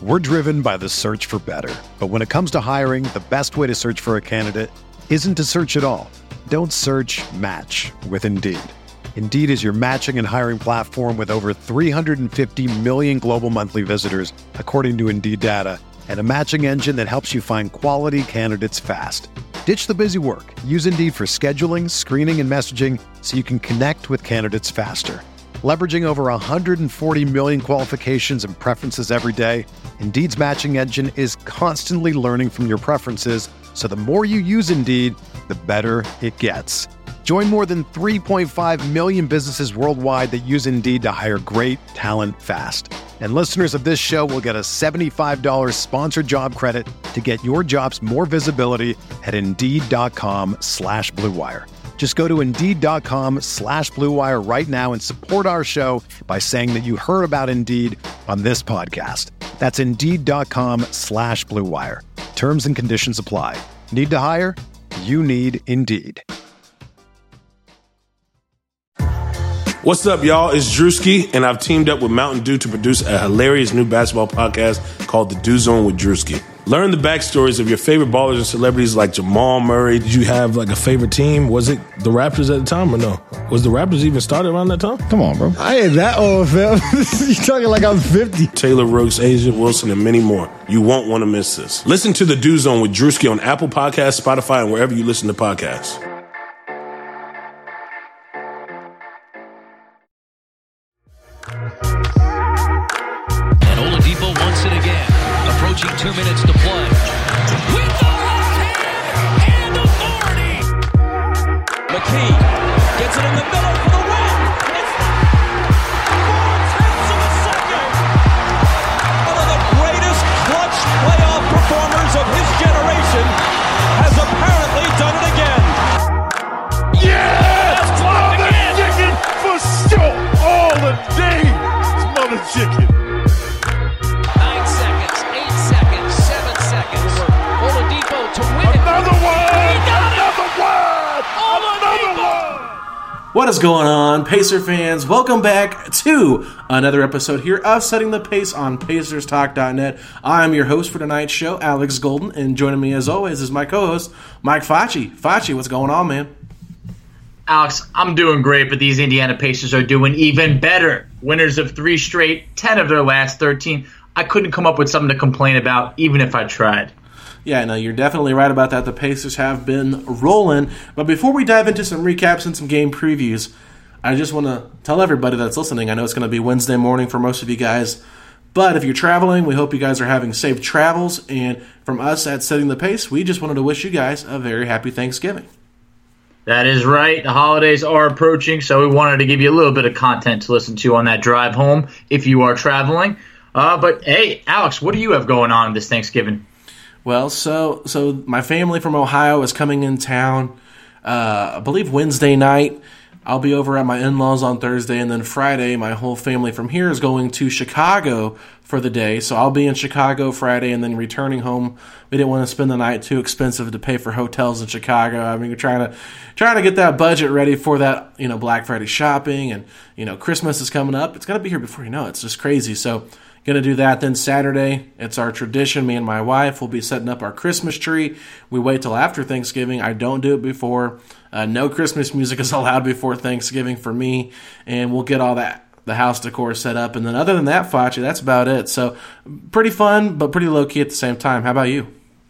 We're driven by the search for better. But when it comes to hiring, the best way to search for a candidate isn't to search at all. Don't search, match with Indeed. Indeed is your matching and hiring platform with over 350 million global monthly visitors, according to Indeed data, and a matching engine that helps you find quality candidates fast. Ditch the busy work. Use Indeed for scheduling, screening, and messaging so you can connect with candidates faster. Leveraging over 140 million qualifications and preferences every day, Indeed's matching engine is constantly learning from your preferences, so the more you use Indeed, the better it gets. Join more than 3.5 million businesses worldwide that use Indeed to hire great talent fast. And listeners of this show will get a $75 sponsored job credit to get your jobs more visibility at Indeed.com/Blue Wire. Just go to Indeed.com/Blue Wire right now and support our show by saying that you heard about Indeed on this podcast. That's Indeed.com/Blue Wire. Terms and conditions apply. Need to hire? You need Indeed. What's up, y'all? It's Drewski, and I've teamed up with Mountain Dew to produce a hilarious new basketball podcast called The Dew Zone with Drewski. Learn the backstories of your favorite ballers and celebrities like Jamal Murray. Did you have like a favorite team? Was it the Raptors at the time or no? Was the Raptors even started around that time? Come on, bro. I ain't that old, fam. You talking like I'm 50. Taylor Rooks, Asia Wilson, and many more. You won't want to miss this. Listen to The Dew Zone with Drewski on Apple Podcasts, Spotify, and wherever you listen to podcasts. And Oladipo wants it again. Approaching 2 minutes to play. With the left hand and authority. McKee gets it in the middle for the win. It's 4/10 of a second. One of the greatest clutch playoff performers of his generation has apparently done it again. Yes! Mother chicken for sure. All the day. It's mother chicken. 9 seconds, 8 seconds, 7 seconds. Oladipo to win it. Another one! He got Another it! one! Another Oladipo! one! What is going on, Pacer fans? Welcome back to another episode here of Setting the Pace on PacersTalk.net. I'm your host for tonight's show, Alex Golden, and joining me as always is my co-host, Mike Facci. Facci, what's going on, man? Alex, I'm doing great, but these Indiana Pacers are doing even better. Winners of 3 straight, 10 of their last 13. I couldn't come up with something to complain about, even if I tried. Yeah, no, you're definitely right about that. The Pacers have been rolling. But before we dive into some recaps and some game previews, I just want to tell everybody that's listening, I know it's going to be Wednesday morning for most of you guys, but if you're traveling, we hope you guys are having safe travels. And from us at Setting the Pace, we just wanted to wish you guys a very happy Thanksgiving. That is right. The holidays are approaching, so we wanted to give you a little bit of content to listen to on that drive home if you are traveling. But, hey, Alex, what do you have going on this Thanksgiving? Well, so my family from Ohio is coming in town, I believe Wednesday night. I'll be over at my in-laws on Thursday, and then Friday, my whole family from here is going to Chicago for the day. So I'll be in Chicago Friday and then returning home. We didn't want to spend the night too expensive to pay for hotels in Chicago. I mean, we're trying to get that budget ready for that, Black Friday shopping, and Christmas is coming up. It's gonna be here before you know it. It's just crazy. So gonna do that. Then Saturday, it's our tradition. Me and my wife will be setting up our Christmas tree. We wait till after Thanksgiving. I don't do it before. No Christmas music is allowed before Thanksgiving for me, and we'll get all the house decor set up. And then other than that, Facci, that's about it. So pretty fun, but pretty low-key at the same time. How about you?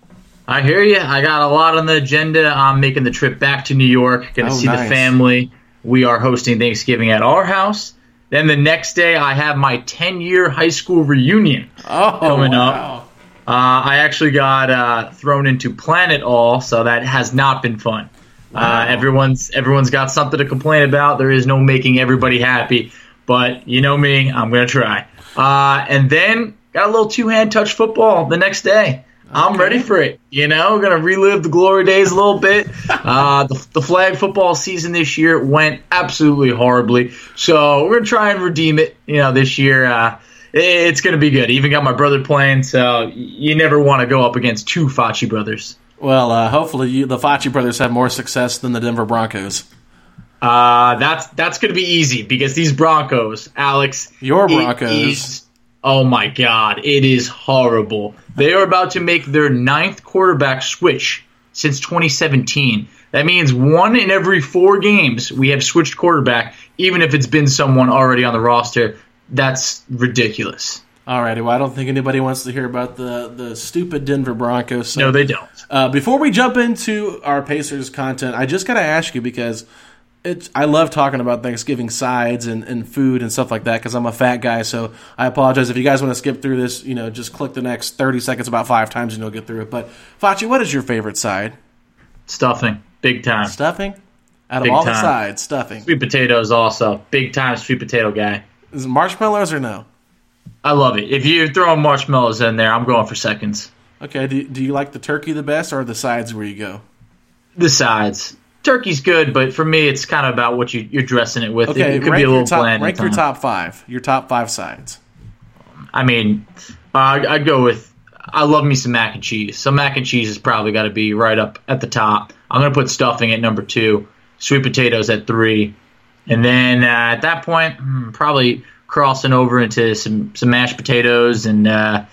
I hear you. I got a lot on the agenda. I'm making the trip back to New York. Going to see nice. the family. We are hosting Thanksgiving at our house. Then the next day, I have my 10-year high school reunion coming up. I actually got thrown into Planet All, so that has not been fun. Wow. Everyone's got something to complain about. There is no making everybody happy, but you know me, I'm going to try. And then got a little two-hand touch football the next day. I'm ready for it. We're going to relive the glory days a little bit. The flag football season this year went absolutely horribly. So we're going to try and redeem it, this year. It's going to be good. Even got my brother playing, so you never want to go up against two Facci brothers. Well, hopefully the Facci brothers have more success than the Denver Broncos. That's going to be easy because these Broncos, Alex. Your Broncos. Oh, my God. It is horrible. They are about to make their 9th quarterback switch since 2017. That means 1 in every 4 games we have switched quarterback, even if it's been someone already on the roster. That's ridiculous. Alrighty, well, I don't think anybody wants to hear about the stupid Denver Broncos. So, no, they don't. Before we jump into our Pacers content, I just got to ask you, because I love talking about Thanksgiving sides and food and stuff like that, because I'm a fat guy, so I apologize. If you guys want to skip through this, just click the next 30 seconds about 5 times and you'll get through it. But, Facci, what is your favorite side? Stuffing. Big time. Stuffing? Out of Big all time. the sides, stuffing. Sweet potatoes also. Big time sweet potato guy. Is it marshmallows or no? I love it. If you're throwing marshmallows in there, I'm going for seconds. Okay, do you like the turkey the best, or the sides where you go? The sides. Turkey's good, but for me, it's kind of about what you're dressing it with. Okay, it could be a little bland. Rank your top 5. Your top 5 sides. I mean, I'd go with, I love me some mac and cheese. So mac and cheese has probably got to be right up at the top. I'm going to put stuffing at number 2, sweet potatoes at 3. And then at that point, probably crossing over into some mashed potatoes. And, man,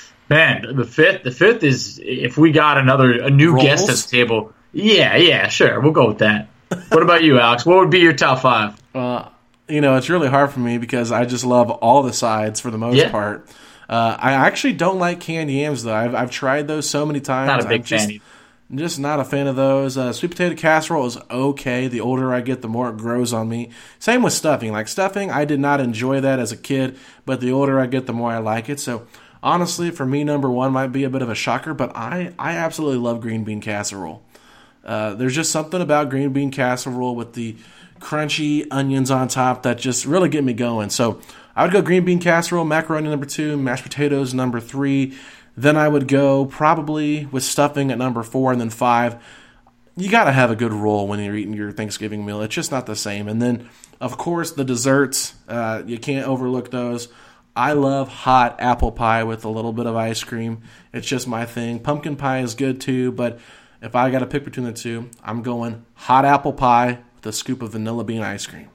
the fifth is if we got a new Rolls? guest at the table. Yeah, sure. We'll go with that. What about you, Alex? What would be your top 5? It's really hard for me because I just love all the sides for the most part. I actually don't like canned yams, though. I've tried those so many times. Not a big fan. I'm just not a fan of those. Sweet potato casserole is okay. The older I get, the more it grows on me. Same with stuffing. Like stuffing, I did not enjoy that as a kid, but the older I get, the more I like it. So honestly, for me, number 1 might be a bit of a shocker, but I absolutely love green bean casserole. There's just something about green bean casserole with the crunchy onions on top that just really get me going. So I would go green bean casserole, macaroni number 2, mashed potatoes number 3. Then I would go probably with stuffing at number 4, and then 5. You got to have a good roll when you're eating your Thanksgiving meal. It's just not the same. And then, of course, the desserts. You can't overlook those. I love hot apple pie with a little bit of ice cream. It's just my thing. Pumpkin pie is good too, but if I got to pick between the two, I'm going hot apple pie with a scoop of vanilla bean ice cream.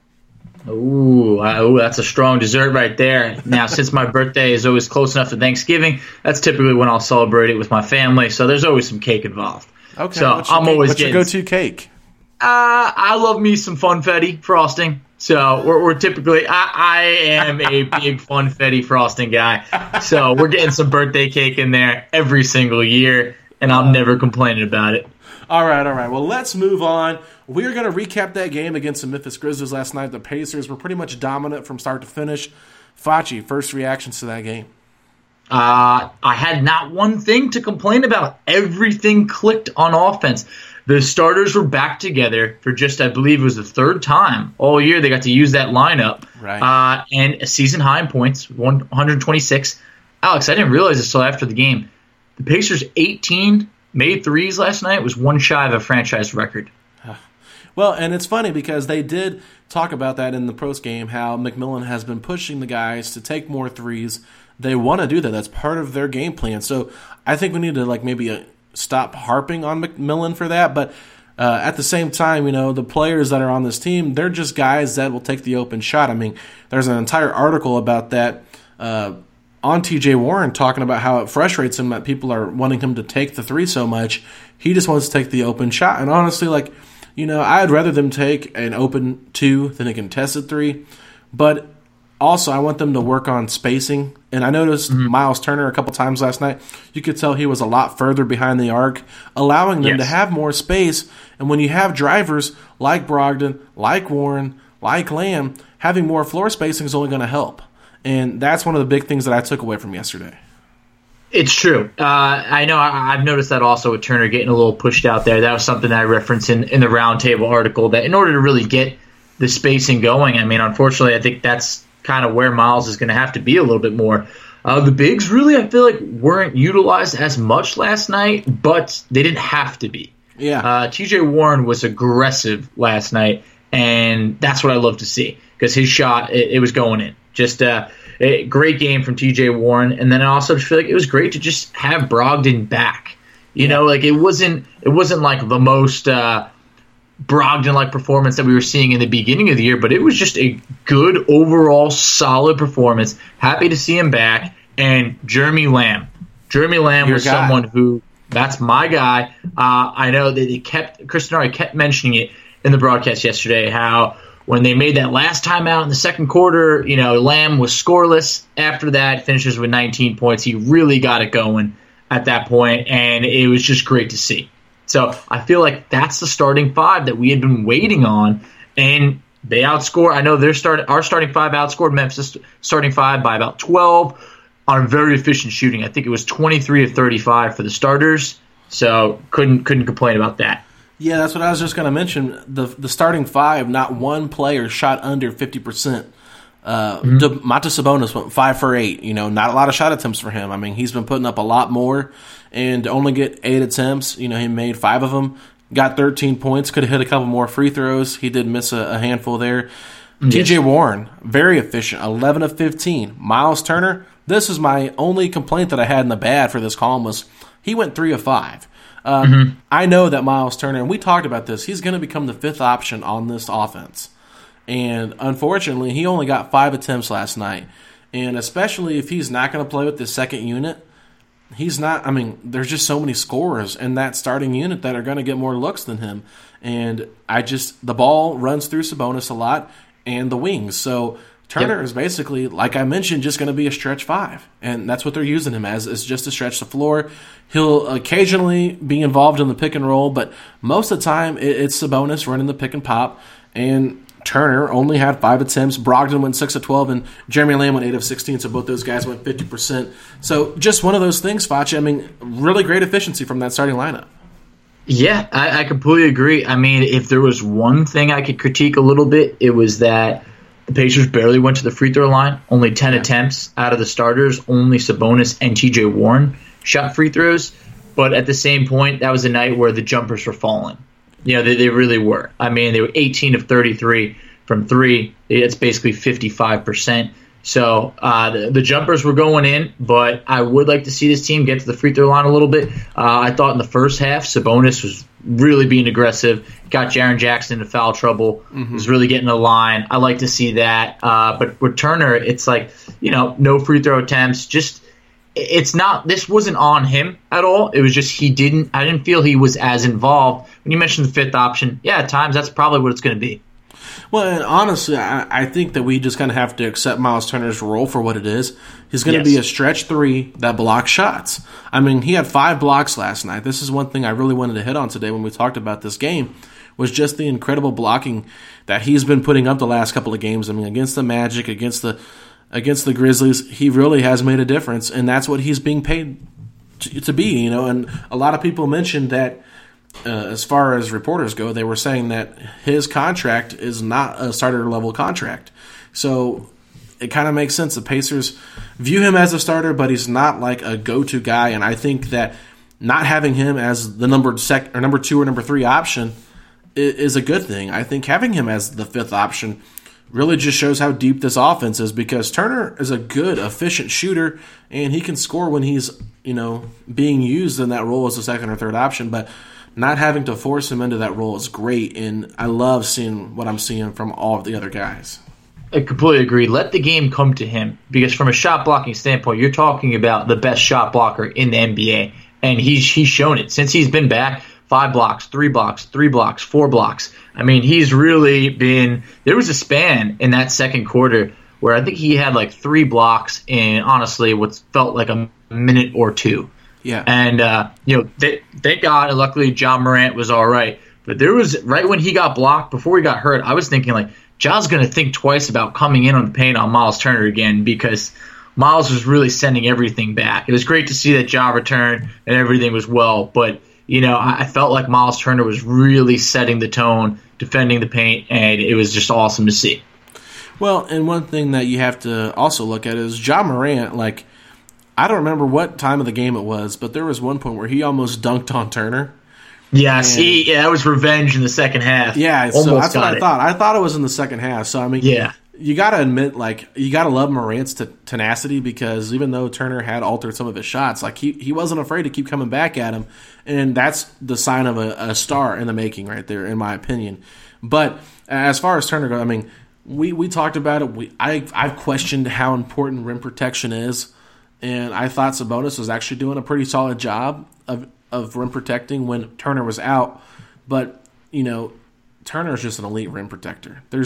Ooh, that's a strong dessert right there. Now, since my birthday is always close enough to Thanksgiving, that's typically when I'll celebrate it with my family, so there's always some cake involved. Okay, so what's your go-to cake? I love me some funfetti frosting. So we're typically, I am a big funfetti frosting guy. So we're getting some birthday cake in there every single year, and I'm never complaining about it. All right. Well, let's move on. We're going to recap that game against the Memphis Grizzlies last night. The Pacers were pretty much dominant from start to finish. Facci, first reactions to that game? I had not one thing to complain about. Everything clicked on offense. The starters were back together for just, I believe it was the 3rd time all year they got to use that lineup. Right. And a season high in points, 126. Alex, I didn't realize this until after the game. The Pacers 18 made threes last night, was one shy of a franchise record. Well, and it's funny because they did talk about that in the post game, how McMillan has been pushing the guys to take more threes. They want to do that. That's part of their game plan. So I think we need to maybe stop harping on McMillan for that. But at the same time, the players that are on this team, they're just guys that will take the open shot. I mean, there's an entire article about that on TJ Warren talking about how it frustrates him that people are wanting him to take the three so much. He just wants to take the open shot. And honestly, I'd rather them take an open 2 than a contested 3. But also, I want them to work on spacing. And I noticed Miles Turner a couple times last night. You could tell he was a lot further behind the arc, allowing them to have more space. And when you have drivers like Brogdon, like Warren, like Lamb, having more floor spacing is only going to help. And that's one of the big things that I took away from yesterday. It's true. I know I've noticed that also with Turner getting a little pushed out there. That was something that I referenced in the roundtable article, that in order to really get the spacing going, I mean, unfortunately, I think that's kind of where Miles is going to have to be a little bit more. The bigs really, I feel like, weren't utilized as much last night, but they didn't have to be. Yeah. TJ Warren was aggressive last night, and that's what I love to see because his shot, it was going in. Just a great game from TJ Warren, and then I also feel like it was great to just have Brogdon back. You know, it wasn't like the most Brogdon-like performance that we were seeing in the beginning of the year, but it was just a good overall solid performance. Happy to see him back. And Jeremy Lamb. Jeremy Lamb was someone who, that's my guy. I know that Chris Denari kept mentioning it in the broadcast yesterday, how when they made that last time out in the second quarter, Lamb was scoreless. After that, finishes with 19 points. He really got it going at that point, and it was just great to see. So I feel like that's the starting five that we had been waiting on, and they outscored. I know our starting five outscored Memphis starting five by about 12 on very efficient shooting. I think it was 23 of 35 for the starters, so couldn't complain about that. Yeah, that's what I was just going to mention. The starting five, not one player shot under 50%. Domantas Sabonis went 5 for 8. Not a lot of shot attempts for him. I mean, he's been putting up a lot more, and to only get 8 attempts, he made 5 of them. Got 13 points. Could have hit a couple more free throws. He did miss a handful there. Yes. T.J. Warren, very efficient, 11 of 15. Miles Turner, this is my only complaint that I had in the bad for this column, was he went 3 of 5. I know that Miles Turner, and we talked about this, he's going to become the 5th option on this offense. And unfortunately, he only got 5 attempts last night. And especially if he's not going to play with the second unit, there's just so many scorers in that starting unit that are going to get more looks than him. And the ball runs through Sabonis a lot and the wings. So Turner is basically, like I mentioned, just going to be a stretch 5. And that's what they're using him as, is just to stretch the floor. He'll occasionally be involved in the pick and roll, but most of the time it's Sabonis running the pick and pop. And Turner only had 5 attempts. Brogdon went 6 of 12, and Jeremy Lamb went 8 of 16, so both those guys went 50%. So just one of those things, Facci. I mean, really great efficiency from that starting lineup. Yeah, I completely agree. I mean, if there was one thing I could critique a little bit, it was that the Pacers barely went to the free throw line. Only 10 attempts out of the starters. Only Sabonis and T.J. Warren shot free throws. But at the same point, that was a night where the jumpers were falling. They really were. I mean, they were 18 of 33 from 3. It's basically 55%. So the jumpers were going in, but I would like to see this team get to the free throw line a little bit. I thought in the first half, Sabonis was really being aggressive, got Jaren Jackson into foul trouble, was really getting the line. I like to see that. But with Turner, it's like, no free throw attempts, this wasn't on him at all. It was just I didn't feel he was as involved. When you mentioned the 5th option, at times that's probably what it's going to be. Well, and honestly, I think that we just kind of have to accept Miles Turner's role for what it is. He's going to be a stretch 3 that blocks shots. I mean, he had 5 blocks last night. This is one thing I really wanted to hit on today when we talked about this game, was just the incredible blocking that he's been putting up the last couple of games. I mean, against the Magic, against the Grizzlies, he really has made a difference, and that's what he's being paid to be, And a lot of people mentioned that as far as reporters go, they were saying that his contract is not a starter-level contract. So it kind of makes sense. The Pacers view him as a starter, but he's not like a go-to guy, and I think that not having him as the number 2 or number 3 option is a good thing. I think having him as the 5th option really just shows how deep this offense is, because Turner is a good, efficient shooter, and he can score when he's, being used in that role as a 2nd or 3rd option. But not having to force him into that role is great, and I love seeing what I'm seeing from all of the other guys. I completely agree. Let the game come to him, because from a shot blocking standpoint, you're talking about the best shot blocker in the NBA, and he's shown it. Since he's been back, 5 blocks, 3 blocks, 3 blocks, 4 blocks. I mean, he's really been – there was a span in that second quarter where I think he had like 3 blocks in, honestly, what felt like a minute or 2. Yeah. And, thank God, and luckily Ja Morant was all right. But there was – right when he got blocked, before he got hurt, I was thinking, like, Ja's going to think twice about coming in on the paint on Miles Turner again, because Miles was really sending everything back. It was great to see that Ja returned and everything was well, but – I felt like Miles Turner was really setting the tone, defending the paint, and it was just awesome to see. Well, and one thing that you have to also look at is Ja Morant. Like, I don't remember what time of the game it was, but there was one point where he almost dunked on Turner. Yes, that was revenge in the second half. Yeah, so that's what I thought. I thought it was in the second half. So, I mean, you got to admit, like, you got to love Morant's tenacity, because even though Turner had altered some of his shots, like, he wasn't afraid to keep coming back at him, and that's the sign of a star in the making right there, in my opinion. But as far as Turner goes, I mean, we talked about it. I've questioned how important rim protection is, and I thought Sabonis was actually doing a pretty solid job of rim protecting when Turner was out. But, you know, Turner's just an elite rim protector. There's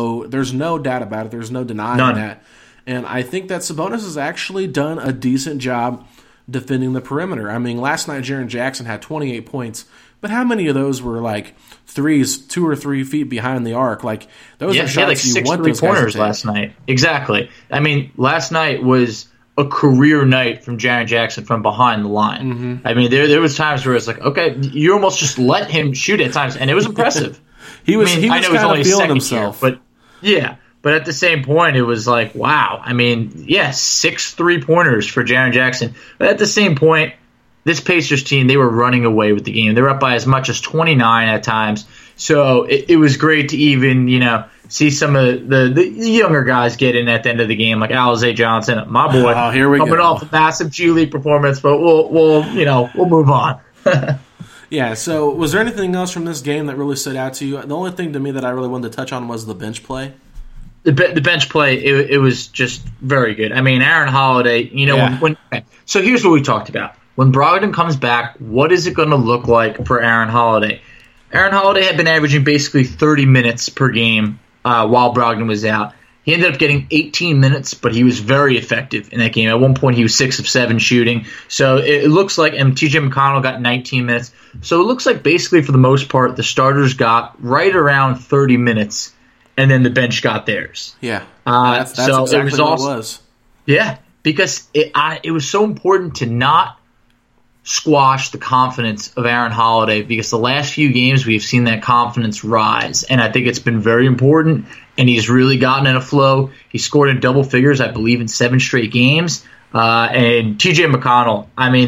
no doubt about it. There's no denying that. And I think that Sabonis has actually done a decent job defending the perimeter. I mean, last night Jaren Jackson had 28 points, but how many of those were like threes 2 or 3 feet behind the arc? Like, those are shots like you want those guys to take. 6 3-pointers last night. Exactly. I mean, last night was a career night from Jaren Jackson from behind the line. Mm-hmm. I mean, there was times where it's like, okay, you almost just let him shoot at times, and it was impressive. he was kind of feeling himself. But at the same point, it was like, wow. I mean, 6 3-pointers for Jaren Jackson. But at the same point, this Pacers team, they were running away with the game. They were up by as much as 29 at times. So it was great to even, you know, see some of the younger guys get in at the end of the game, like Alize Johnson, my boy, coming off a massive G League performance. But we'll move on. Yeah. So, was there anything else from this game that really stood out to you? The only thing to me that I really wanted to touch on was the bench play. The bench play, it was just very good. I mean, Aaron Holiday, you know, so here's what we talked about. When Brogdon comes back, what is it going to look like for Aaron Holiday? Aaron Holiday had been averaging basically 30 minutes per game while Brogdon was out. He ended up getting 18 minutes, but he was very effective in that game. At one point, he was 6 of 7 shooting. So it looks like, and TJ McConnell got 19 minutes. So it looks like basically for the most part, the starters got right around 30 minutes, and then the bench got theirs. Yeah, that's exactly what it was. Yeah, because it was so important to not squash the confidence of Aaron Holiday, because the last few games we've seen that confidence rise, and I think it's been very important, and he's really gotten in a flow. He scored in double figures, I believe, in 7 straight games. And TJ McConnell, I mean,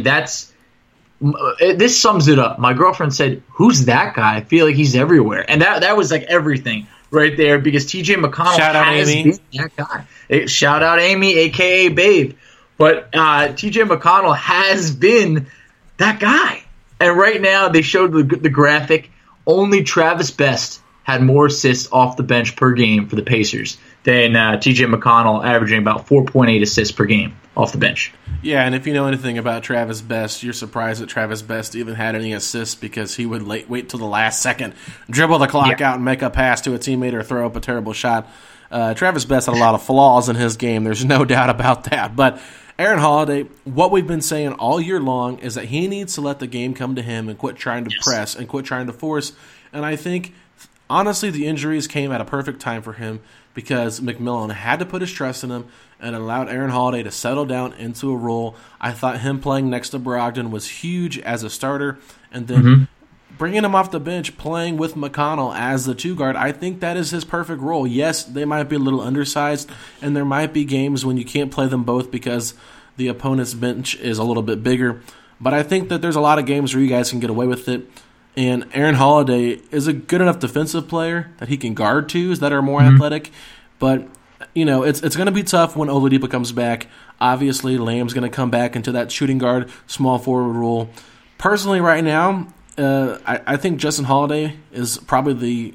this sums it up. My girlfriend said, "Who's that guy? I feel like he's everywhere." And that was like everything right there, because TJ McConnell has been that guy. Shout out Amy, a.k.a. Babe. But TJ McConnell has been that guy. And right now, they showed the graphic. Only Travis Best had more assists off the bench per game for the Pacers than TJ McConnell, averaging about 4.8 assists per game off the bench. Yeah, and if you know anything about Travis Best, you're surprised that Travis Best even had any assists, because he would wait till the last second, dribble the clock out and make a pass to a teammate or throw up a terrible shot. Travis Best had a lot of flaws in his game. There's no doubt about that. But Aaron Holiday, what we've been saying all year long is that he needs to let the game come to him and quit trying to press and quit trying to force. And I think, honestly, the injuries came at a perfect time for him, because McMillan had to put his trust in him and allowed Aaron Holiday to settle down into a role. I thought him playing next to Brogdon was huge as a starter, and then bringing him off the bench, playing with McConnell as the 2 guard, I think that is his perfect role. Yes, they might be a little undersized, and there might be games when you can't play them both because the opponent's bench is a little bit bigger, but I think that there's a lot of games where you guys can get away with it. And Aaron Holiday is a good enough defensive player that he can guard twos that are more athletic. But, you know, it's going to be tough when Oladipo comes back. Obviously, Lamb's going to come back into that shooting guard, small forward role. Personally, right now, I think Justin Holiday is probably the,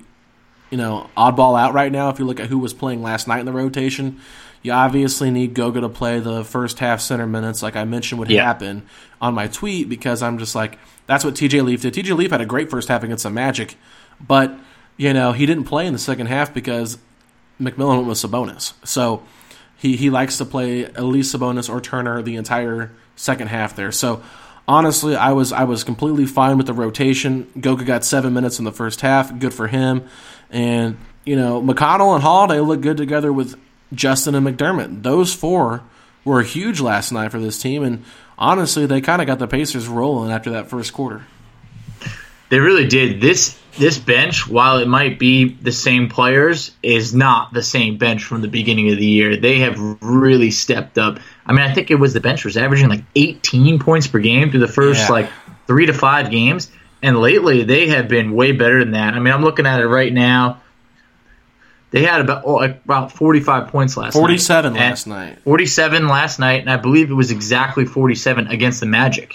oddball out right now if you look at who was playing last night in the rotation. You obviously need Goga to play the first half center minutes, like I mentioned would happen on my tweet, because I'm just like, that's what TJ Leaf did. TJ Leaf had a great first half against the Magic, but, he didn't play in the second half because McMillan went with Sabonis. So he likes to play at least Sabonis or Turner the entire second half there. So honestly, I was completely fine with the rotation. Goga got 7 minutes in the first half. Good for him. And, McConnell and Holiday look good together with Justin and McDermott. Those 4 were huge last night for this team, and honestly, they kind of got the Pacers rolling after that first quarter. They really did. This bench, while it might be the same players, is not the same bench from the beginning of the year. They have really stepped up. I mean, I think it was the bench was averaging like 18 points per game through the first 3 to 5 games, and lately they have been way better than that. I mean, I'm looking at it right now. They had about 45 points last 47 night. last night. 47 last night, and I believe it was exactly 47 against the Magic.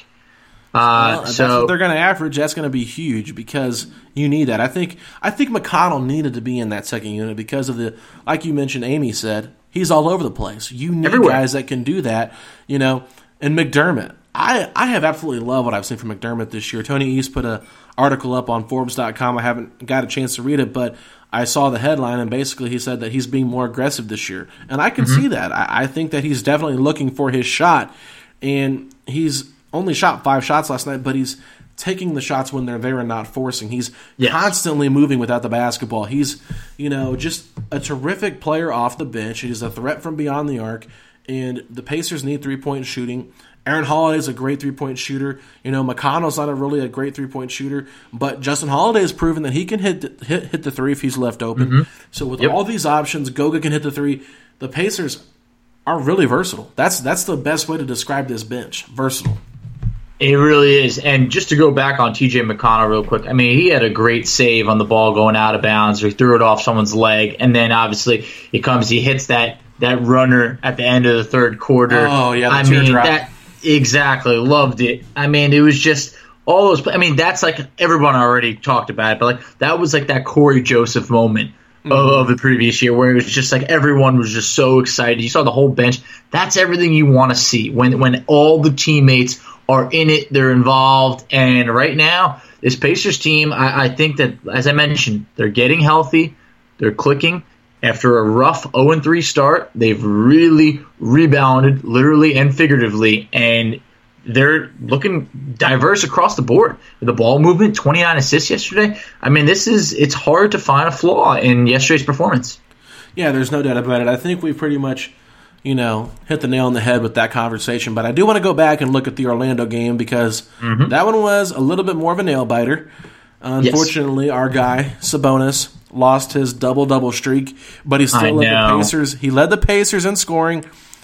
That's what they're going to average. That's going to be huge because you need that. I think McConnell needed to be in that second unit because of like you mentioned, Amy said, he's all over the place. You need guys that can do that, And McDermott, I have absolutely loved what I've seen from McDermott this year. Tony East put an article up on Forbes.com. I haven't got a chance to read it, but I saw the headline, and basically he said that he's being more aggressive this year. And I can see that. I think that he's definitely looking for his shot, and he's only shot 5 shots last night, but he's taking the shots when they're there and not forcing. He's constantly moving without the basketball. He's, just a terrific player off the bench. He's a threat from beyond the arc, and the Pacers need three-point shooting. Aaron Holiday is a great three-point shooter. McConnell's not really a great three-point shooter, but Justin Holiday has proven that he can hit the three if he's left open. So with all these options, Goga can hit the three. The Pacers are really versatile. That's the best way to describe this bench. Versatile. It really is. And just to go back on TJ McConnell real quick, he had a great save on the ball going out of bounds, or he threw it off someone's leg, and then obviously he hits that runner at the end of the third quarter. Oh, yeah, the teardrop. Exactly. Loved it. It was just all those. That's like everyone already talked about it, but that was like that Corey Joseph moment of the previous year where it was just like everyone was just so excited. You saw the whole bench. That's everything you want to see when all the teammates are in it, they're involved. And right now, this Pacers team, I think that, as I mentioned, they're getting healthy. They're clicking. After a rough 0-3 start, they've really rebounded, literally and figuratively, and they're looking diverse across the board. The ball movement, 29 assists yesterday. It's hard to find a flaw in yesterday's performance. Yeah, there's no doubt about it. I think we pretty much, hit the nail on the head with that conversation. But I do want to go back and look at the Orlando game because that one was a little bit more of a nail-biter. Unfortunately, our guy, Sabonis, lost his double-double streak, but he still led the Pacers. He led the Pacers in scoring,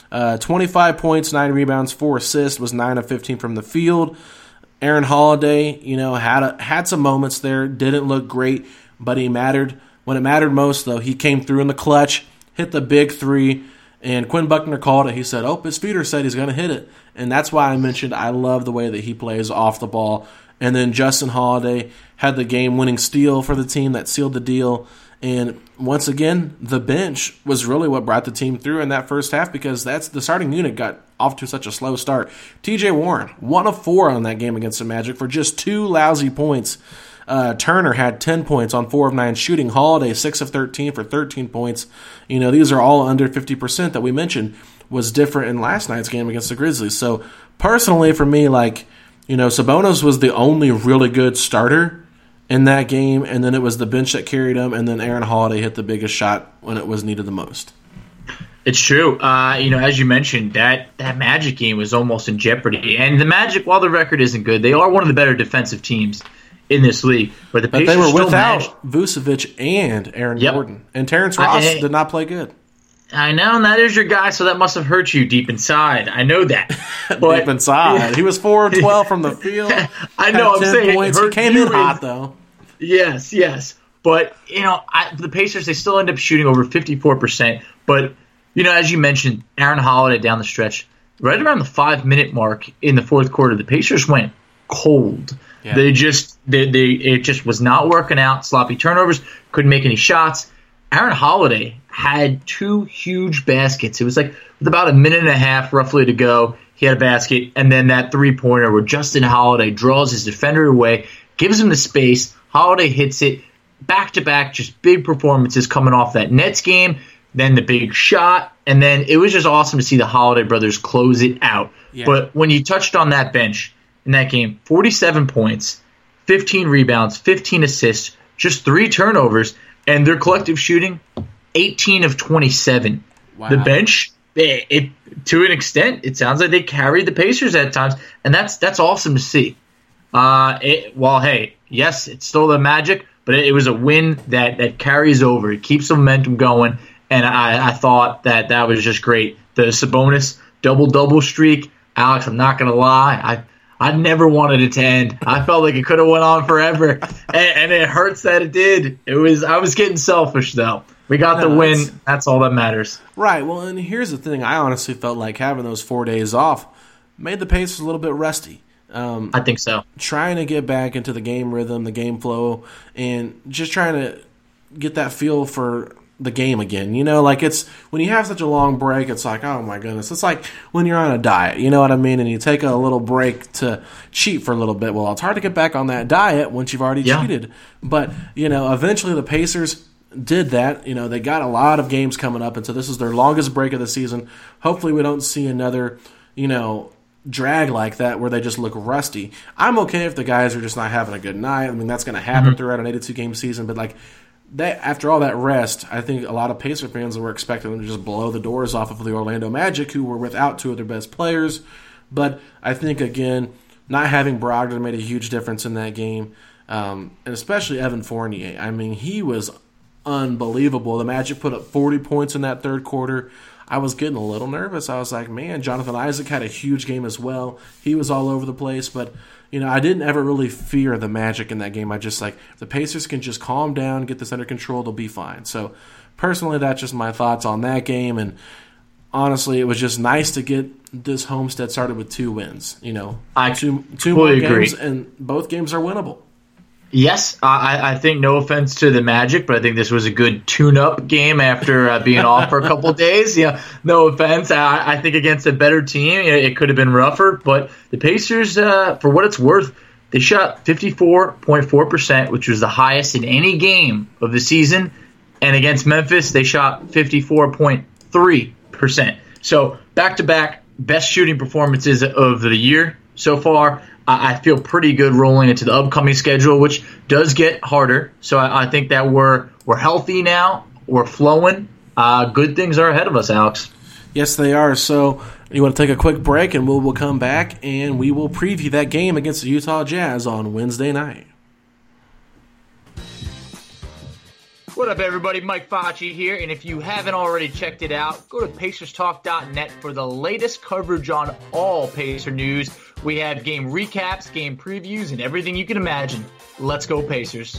25 points, 9 rebounds, 4 assists, was 9 of 15 from the field. Aaron Holiday, had some moments there, didn't look great, but he mattered. When it mattered most, though, he came through in the clutch, hit the big three, and Quinn Buckner called it. He said, his feeder said he's going to hit it. And that's why I mentioned I love the way that he plays off the ball. And then Justin Holiday had the game-winning steal for the team that sealed the deal. And once again, the bench was really what brought the team through in that first half because that's the starting unit got off to such a slow start. T.J. Warren, 1 of 4 on that game against the Magic for just 2 lousy points. Turner had 10 points on 4 of 9 shooting. Holiday, 6 of 13 for 13 points. These are all under 50% that we mentioned was different in last night's game against the Grizzlies. So personally for me, Sabonis was the only really good starter in that game, and then it was the bench that carried him, and then Aaron Holiday hit the biggest shot when it was needed the most. It's true. As you mentioned, that Magic game was almost in jeopardy. And the Magic, while the record isn't good, they are one of the better defensive teams in this league. But they were without Vucevic and Aaron Gordon. And Terrence Ross did not play good. I know, and that is your guy, so that must have hurt you deep inside. I know that. But, deep inside. He was 4 of 12 from the field. I know, I'm saying points. He came in hot, though. Yes. But, the Pacers, they still end up shooting over 54%. But, as you mentioned, Aaron Holiday down the stretch, right around the 5-minute mark in the fourth quarter, the Pacers went cold. Yeah. It just was not working out. Sloppy turnovers, couldn't make any shots. Aaron Holiday had 2 huge baskets. It was with about a minute and a half roughly to go. He had a basket, and then that 3-pointer where Justin Holiday draws his defender away, gives him the space. Holiday hits it. Back-to-back, just big performances coming off that Nets game, then the big shot, and then it was just awesome to see the Holiday brothers close it out. Yeah. But when you touched on that bench in that game, 47 points, 15 rebounds, 15 assists, just 3 turnovers, and their collective shooting, 18 of 27. Wow. The bench, to an extent, it sounds like they carried the Pacers at times, and that's awesome to see. Yes, it's still the Magic, but it was a win that carries over. It keeps the momentum going, and I thought that was just great. The Sabonis double-double streak, Alex, I'm not going to lie, I never wanted it to end. I felt like it could have went on forever, and it hurts that it did. I was getting selfish though. We got the win. That's all that matters. Right. Well, and here's the thing. I honestly felt like having those 4 days off made the Pacers a little bit rusty. I think so. Trying to get back into the game rhythm, the game flow, and just trying to get that feel for the game again. You know, like it's when you have such a long break, it's like, oh my goodness. It's like when you're on a diet, you know what I mean? And you take a little break to cheat for a little bit. Well, it's hard to get back on that diet once you've already cheated. But, you know, eventually the Pacers did that. You know, they got a lot of games coming up, and so this is their longest break of the season. Hopefully we don't see another, you know, drag like that where they just look rusty. I'm okay if the guys are just not having a good night. I mean, that's going to happen throughout an 82-game season, but like that, after all that rest, I think a lot of Pacer fans were expecting them to just blow the doors off of the Orlando Magic, who were without two of their best players. But I think, again, not having Brogdon made a huge difference in that game, and especially Evan Fournier. I mean, he was unbelievable. The Magic put up 40 points in that third quarter. I was getting a little nervous. I was like, man, Jonathan Isaac had a huge game as well. He was all over the place, but you know, I didn't ever really fear the Magic in that game. I just like, if the Pacers can just calm down, get this under control, they'll be fine. So personally, that's just my thoughts on that game. And honestly, it was just nice to get this homestand started with 2 wins. You know, two more games, and both games are winnable. Yes, I think no offense to the Magic, but I think this was a good tune-up game after being off for a couple of days. Yeah, no offense. I think against a better team, it could have been rougher. But the Pacers, for what it's worth, they shot 54.4%, which was the highest in any game of the season. And against Memphis, they shot 54.3%. So back-to-back best shooting performances of the year so far. I feel pretty good rolling into the upcoming schedule, which does get harder. So I think that we're healthy now. We're flowing. Good things are ahead of us, Alex. Yes, they are. So you want to take a quick break, and we'll come back, and we will preview that game against the Utah Jazz on Wednesday night. What up, everybody? Mike Facci here, and if you haven't already checked it out, go to PacersTalk.net for the latest coverage on all Pacer news. We have game recaps, game previews, and everything you can imagine. Let's go, Pacers.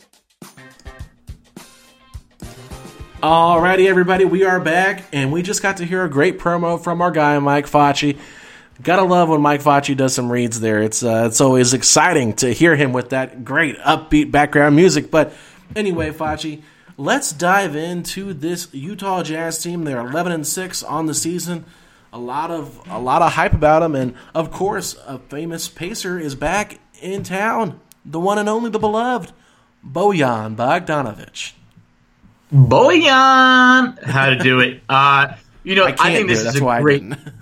Alrighty, everybody, we are back, and we just got to hear a great promo from our guy, Mike Facci. Gotta love when Mike Facci does some reads there. It's always exciting to hear him with that great upbeat background music. But anyway, Facci, let's dive into this Utah Jazz team. They're 11-6 on the season. A lot of hype about them, and of course, a famous Pacer is back in town. The one and only, the beloved Bojan Bogdanovic. Bojan, how to do it? I think this is a great.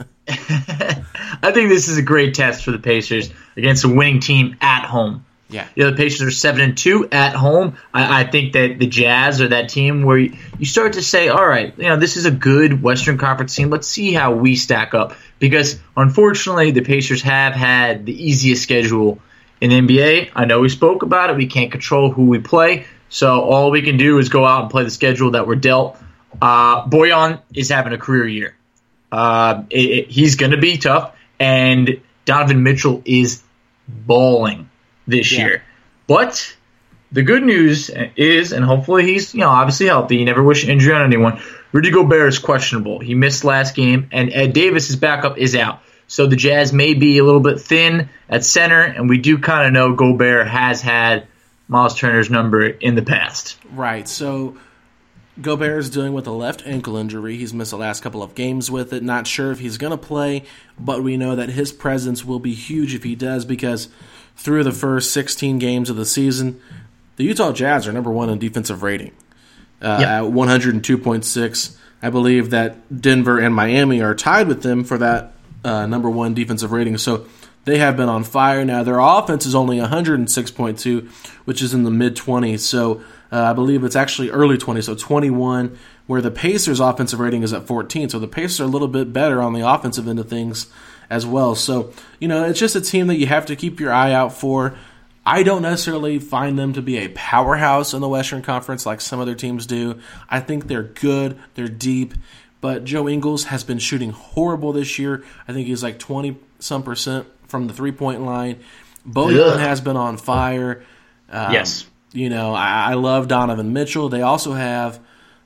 I think this is a great test for the Pacers against a winning team at home. Yeah, the Pacers are 7-2 at home. I think that the Jazz are that team where you start to say, all right, this is a good Western Conference team. Let's see how we stack up. Because, unfortunately, the Pacers have had the easiest schedule in the NBA. I know we spoke about it. We can't control who we play. So all we can do is go out and play the schedule that we're dealt. Bojan is having a career year. He's going to be tough. And Donovan Mitchell is balling this year. But the good news is, and hopefully he's obviously healthy, you never wish injury on anyone, Rudy Gobert is questionable. He missed last game, and Ed Davis's backup is out. So the Jazz may be a little bit thin at center, and we do kind of know Gobert has had Miles Turner's number in the past. Right, so Gobert is dealing with a left ankle injury. He's missed the last couple of games with it. Not sure if he's going to play, but we know that his presence will be huge if he does, because through the first 16 games of the season, the Utah Jazz are number 1 in defensive rating at 102.6. I believe that Denver and Miami are tied with them for that number 1 defensive rating. So they have been on fire. Now, their offense is only 106.2, which is in the mid-20s. So I believe it's actually early 20s, so 21, where the Pacers' offensive rating is at 14. So the Pacers are a little bit better on the offensive end of things as well. So, it's just a team that you have to keep your eye out for. I don't necessarily find them to be a powerhouse in the Western Conference like some other teams do. I think they're good, they're deep, but Joe Ingles has been shooting horrible this year. I think he's like 20-some% from the three-point line. Bojan has been on fire. Yes. I love Donovan Mitchell. They also have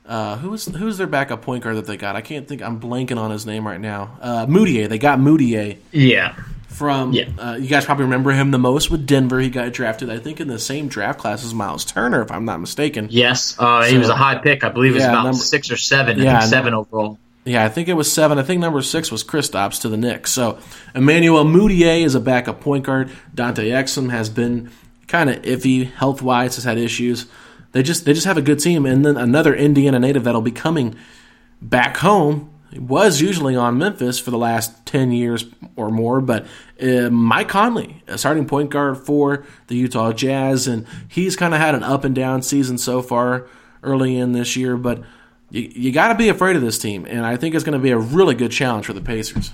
Who's their backup point guard that they got? I can't think. I'm blanking on his name right now. Moutier. They got Moutier. Yeah. You guys probably remember him the most with Denver. He got drafted, I think, in the same draft class as Miles Turner, if I'm not mistaken. Yes, he was a high pick. I believe it was about 6 or 7. I think 7 overall. Yeah, I think it was 7. I think number 6 was Kristaps to the Knicks. So Emmanuel Moutier is a backup point guard. Dante Exum has been kind of iffy health-wise, has had issues. They just have a good team. And then another Indiana native that'll be coming back home. He was usually on Memphis for the last 10 years or more, but Mike Conley, a starting point guard for the Utah Jazz, and he's kind of had an up-and-down season so far early in this year, but you got to be afraid of this team, and I think it's going to be a really good challenge for the Pacers.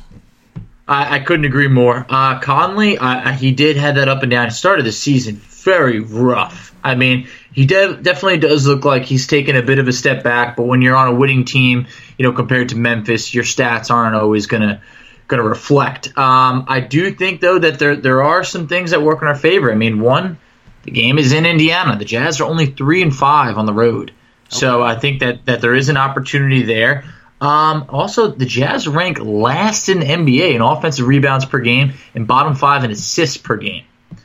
I couldn't agree more. Conley, he did have that up and down. He started the season very rough. I mean, he definitely does look like he's taken a bit of a step back, but when you're on a winning team, compared to Memphis, your stats aren't always going to reflect. I do think, though, that there are some things that work in our favor. I mean, one, the game is in Indiana. The Jazz are only 3-5 on the road. Okay. So I think that there is an opportunity there. Also, the Jazz rank last in the NBA in offensive rebounds per game and bottom 5 in assists per game.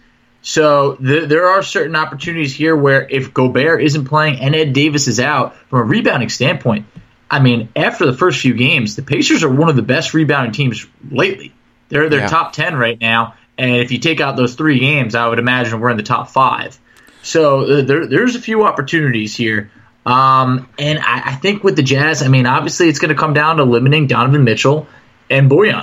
So there are certain opportunities here where if Gobert isn't playing and Ed Davis is out, from a rebounding standpoint, I mean, after the first few games, the Pacers are one of the best rebounding teams lately. They're top 10 right now, and if you take out those 3 games, I would imagine we're in the top 5. So there's a few opportunities here. And I think with the Jazz, I mean, obviously it's going to come down to limiting Donovan Mitchell and Bojan.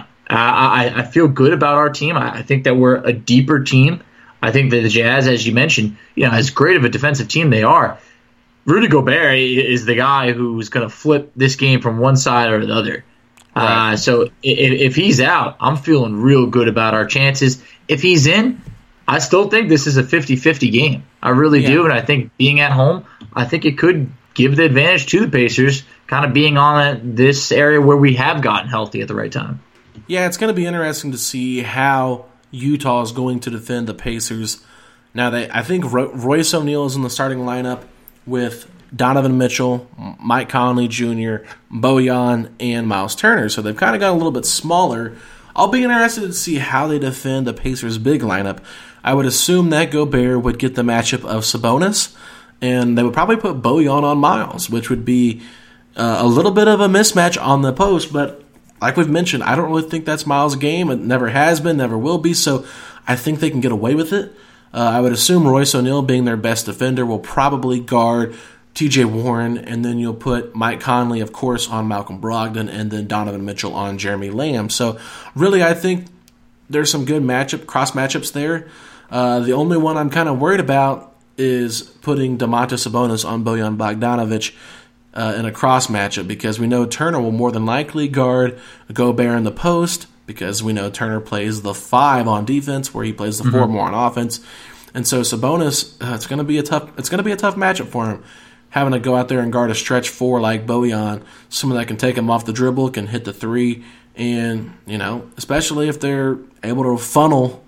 I feel good about our team. I think that we're a deeper team. I think that the Jazz, as you mentioned, as great of a defensive team they are, Rudy Gobert is the guy who's going to flip this game from one side or the other. Right. So if he's out, I'm feeling real good about our chances. If he's in, I still think this is a 50-50 game. I really do, and I think being at home, I think it could give the advantage to the Pacers, kind of being on this area where we have gotten healthy at the right time. Yeah, it's going to be interesting to see how Utah is going to defend the Pacers. Now, I think Royce O'Neal is in the starting lineup with Donovan Mitchell, Mike Conley Jr., Bojan, and Miles Turner. So they've kind of got a little bit smaller. I'll be interested to see how they defend the Pacers' big lineup. I would assume that Gobert would get the matchup of Sabonis, and they would probably put Bojan on Miles, which would be a little bit of a mismatch on the post. But like we've mentioned, I don't really think that's Miles' game. It never has been, never will be. So I think they can get away with it. I would assume Royce O'Neal, being their best defender, will probably guard TJ Warren, and then you'll put Mike Conley, of course, on Malcolm Brogdon, and then Donovan Mitchell on Jeremy Lamb. So really, I think there's some good cross matchups there. The only one I'm kind of worried about is putting Domantas Sabonis on Bojan Bogdanovic in a cross matchup, because we know Turner will more than likely guard Gobert in the post, because we know Turner plays the 5 on defense, where he plays the 4 more on offense. And so Sabonis, it's going to be a tough matchup for him, having to go out there and guard a stretch 4 like Bojan, someone that can take him off the dribble, can hit the 3, and especially if they're able to funnel.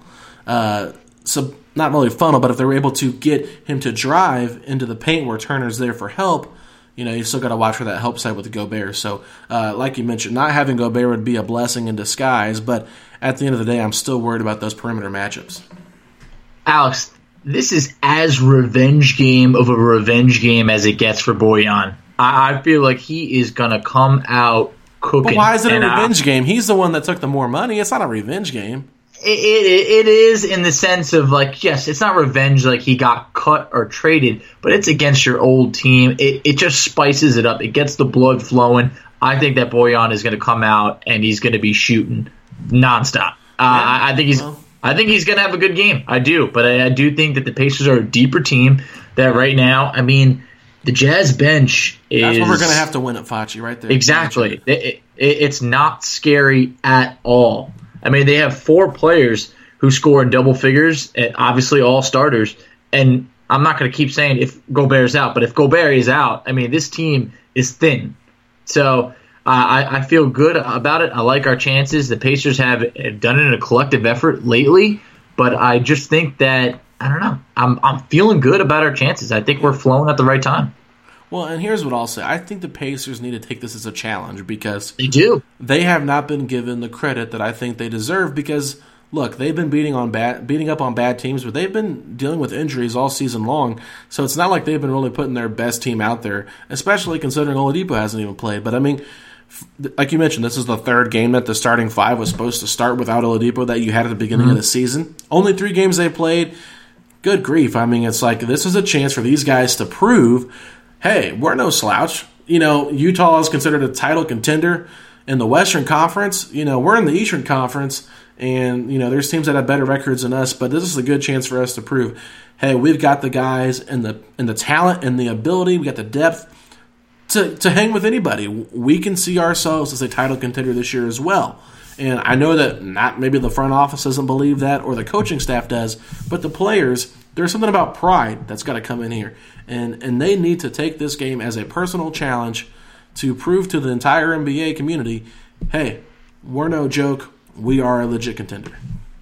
Not really funnel, but if they're able to get him to drive into the paint where Turner's there for help, you still got to watch for that help side with Gobert. So, like you mentioned, not having Gobert would be a blessing in disguise, but at the end of the day, I'm still worried about those perimeter matchups. Alex, this is as revenge game of a revenge game as it gets for Bojan. I feel like he is going to come out cooking. But why is it a revenge game? He's the one that took the more money. It's not a revenge game. It is in the sense of, like, yes, it's not revenge like he got cut or traded, but it's against your old team. It just spices it up. It gets the blood flowing. I think that Bojan is going to come out and he's going to be shooting nonstop. I think he's going to have a good game. I do, but I do think that the Pacers are a deeper team. That right now, I mean, the Jazz bench is. That's what we're going to have to win at Facci, right there. Exactly. It's not scary at all. I mean, they have 4 players who score in double figures, and obviously all starters. And I'm not going to keep saying if Gobert's out, but if Gobert is out, I mean, this team is thin. So I feel good about it. I like our chances. The Pacers have done it in a collective effort lately, but I just think that, I don't know, I'm feeling good about our chances. I think we're flowing at the right time. Well, and here's what I'll say. I think the Pacers need to take this as a challenge because they do. They have not been given the credit that I think they deserve because, look, they've been beating up on bad teams, but they've been dealing with injuries all season long. So it's not like they've been really putting their best team out there, especially considering Oladipo hasn't even played. But, I mean, like you mentioned, this is the third game that the starting five was supposed to start without Oladipo that you had at the beginning of the season. Only 3 games they played. Good grief. I mean, it's like this is a chance for these guys to prove, hey, we're no slouch. You know, Utah is considered a title contender in the Western Conference. You know, we're in the Eastern Conference, and, you know, there's teams that have better records than us, but this is a good chance for us to prove, hey, we've got the guys and the talent and the ability, we got the depth to hang with anybody. We can see ourselves as a title contender this year as well. And I know that not maybe the front office doesn't believe that or the coaching staff does, but the players, there's something about pride that's got to come in here. And they need to take this game as a personal challenge to prove to the entire NBA community, hey, we're no joke. We are a legit contender.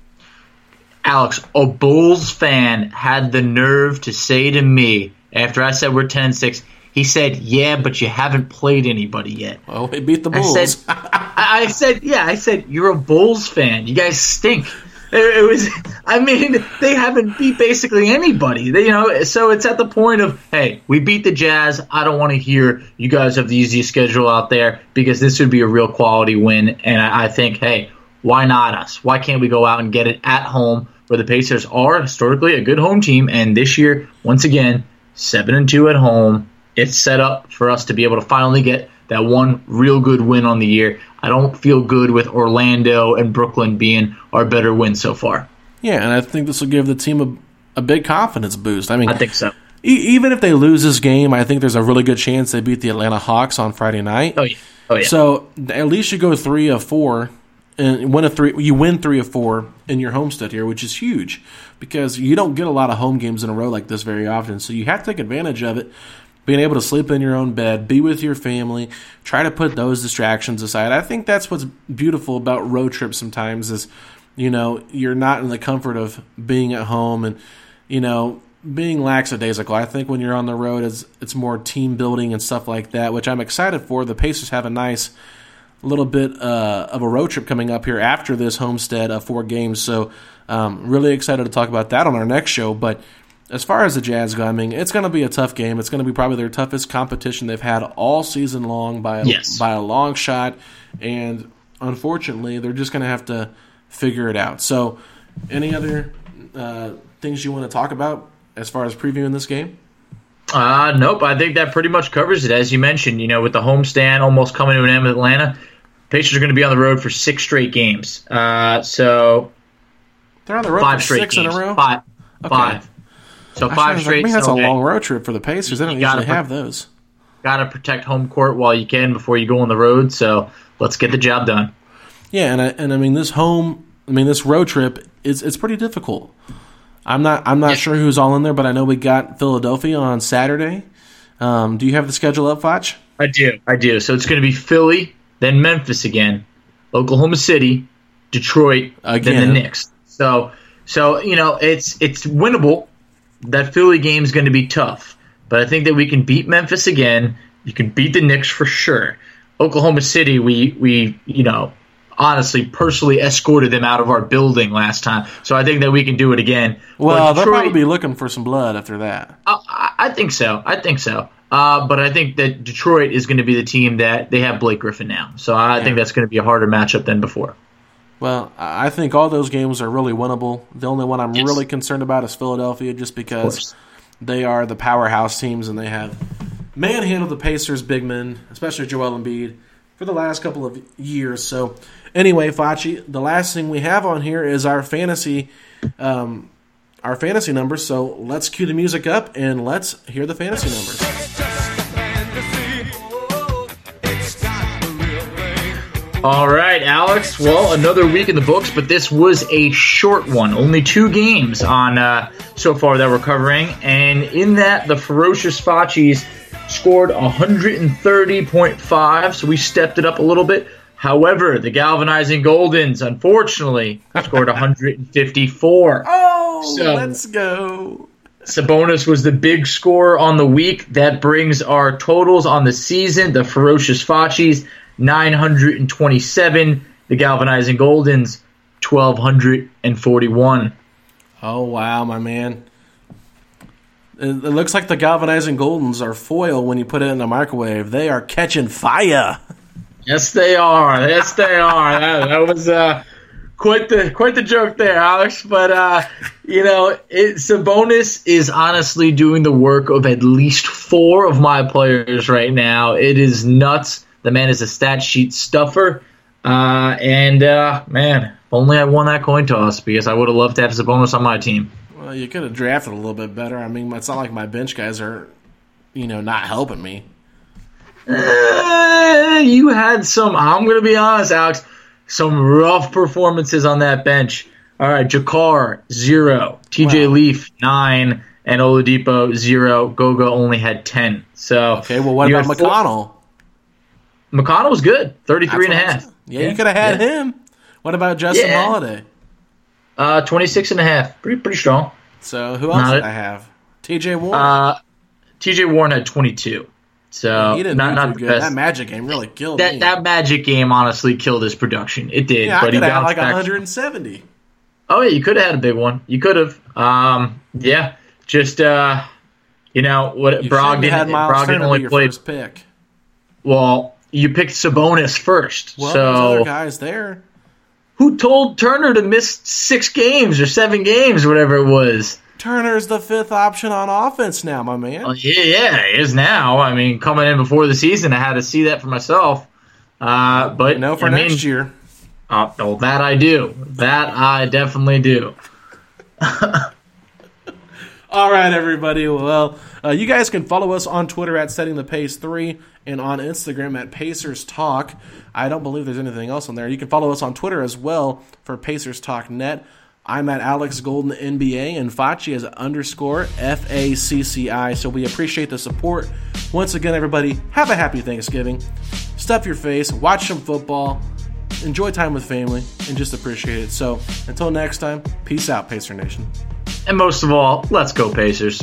Alex, a Bulls fan had the nerve to say to me after I said we're 10-6, he said, yeah, but you haven't played anybody yet. Well, we beat the Bulls. I said, you're a Bulls fan. You guys stink. It was, I mean, they haven't beat basically anybody. So it's at the point of, hey, we beat the Jazz. I don't want to hear you guys have the easiest schedule out there because this would be a real quality win. And I think, hey, why not us? Why can't we go out and get it at home where the Pacers are historically a good home team? And this year, once again, 7-2 at home. It's set up for us to be able to finally get that one real good win on the year. I don't feel good with Orlando and Brooklyn being our better win so far. Yeah, and I think this will give the team a big confidence boost. I mean, I think so. Even if they lose this game, I think there's a really good chance they beat the Atlanta Hawks on Friday night. Oh yeah. So at least you go 3 of 4, and you win 3 of 4 in your homestead here, which is huge because you don't get a lot of home games in a row like this very often. So you have to take advantage of it. Being able to sleep in your own bed, be with your family, try to put those distractions aside. I think that's what's beautiful about road trips sometimes is, you know, you're not in the comfort of being at home and, you know, being lackadaisical. I think when you're on the road, it's more team building and stuff like that, which I'm excited for. The Pacers have a nice little bit of a road trip coming up here after this homestead of 4 games. So really excited to talk about that on our next show. But as far as the Jazz go, I mean, it's going to be a tough game. It's going to be probably their toughest competition they've had all season long by a long shot. And unfortunately, they're just going to have to figure it out. So any other things you want to talk about as far as previewing this game? Nope. I think that pretty much covers it. As you mentioned, you know, with the homestand almost coming to an end with Atlanta, Pacers are going to be on the road for 6 straight games. So they're on the road 5 for straight 6 games. in a row? Five. Okay. 5. So 5 straight. I mean, that's a long road trip for the Pacers. They don't usually have those. Got to protect home court while you can before you go on the road. So let's get the job done. Yeah, and I mean this road trip it's pretty difficult. I'm not sure who's all in there, but I know we got Philadelphia on Saturday. Do you have the schedule up, Foch? I do. So it's going to be Philly, then Memphis again, Oklahoma City, Detroit, again. Then the Knicks. So you know it's winnable. That Philly game is going to be tough, but I think that we can beat Memphis again. You can beat the Knicks for sure. Oklahoma City, we you know, honestly, personally escorted them out of our building last time, so I think that we can do it again. Well, they'll probably be looking for some blood after that. I think so. But I think that Detroit is going to be the team that they have Blake Griffin now, so I think that's going to be a harder matchup than before. Well, I think all those games are really winnable. The only one I'm really concerned about is Philadelphia just because they are the powerhouse teams and they have manhandled the Pacers' big men, especially Joel Embiid, for the last couple of years. So anyway, Facci, the last thing we have on here is our fantasy numbers. So let's cue the music up and let's hear the fantasy numbers. All right, Alex. Well, another week in the books, but this was a short one. Only 2 games on so far that we're covering. And in that, the Ferocious Facci's scored 130.5, so we stepped it up a little bit. However, the Galvanizing Goldens, unfortunately, scored 154. Oh, let's go. Sabonis was the big scorer on the week. That brings our totals on the season. The Ferocious Facci's 927. The Galvanizing Goldens 1,241. Oh, wow, my man. It looks like the Galvanizing Goldens are foil when you put it in the microwave. They are catching fire. Yes, they are. Yes, they are. That was quite the joke there, Alex. But Sabonis is honestly doing the work of at least 4 of my players right now. It is nuts. The man is a stat sheet stuffer. Man, if only I won that coin toss, because I would have loved to have Sabonis on my team. Well, you could have drafted a little bit better. I mean, it's not like my bench guys are, not helping me. You had some, I'm going to be honest, Alex, some rough performances on that bench. All right, Jakar, 0. TJ Leaf, 9. And Oladipo, 0. Goga only had 10. So okay, well, what about McConnell? McConnell was good, 33.5. Yeah, you could have had him. What about Justin Holiday? 26.5. Pretty strong. So who else did I have? TJ Warren. TJ Warren had 22. So he didn't do too good. Best. That Magic game really killed me. That Magic game honestly killed his production. It did. Yeah, but he got like 170. Oh yeah, you could have had a big one. You could have. Just Brogdon only played first pick. Well, you picked Sabonis first. Well, so there's other guys there. Who told Turner to miss 6 games or 7 games, whatever it was? Turner's the 5th option on offense now, my man. Yeah, he is now. I mean, coming in before the season, I had to see that for myself. But next year. That I do. That I definitely do. All right, everybody. Well, you guys can follow us on Twitter at SettingThePace3 and on Instagram at Pacers Talk. I don't believe there's anything else on there. You can follow us on Twitter as well for Pacers Talk Net. I'm at Alex Golden NBA, and Facci is _FACCI. So we appreciate the support. Once again, everybody, have a happy Thanksgiving. Stuff your face, watch some football, enjoy time with family, and just appreciate it. So until next time, peace out, Pacer Nation. And most of all, let's go Pacers.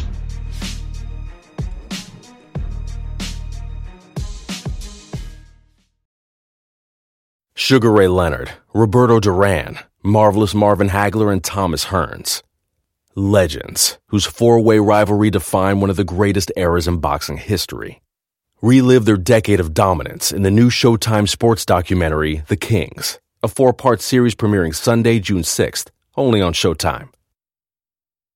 Sugar Ray Leonard, Roberto Duran, Marvelous Marvin Hagler, and Thomas Hearns. Legends, whose 4-way rivalry defined one of the greatest eras in boxing history. Relive their decade of dominance in the new Showtime sports documentary, The Kings, a 4-part series premiering Sunday, June 6th, only on Showtime.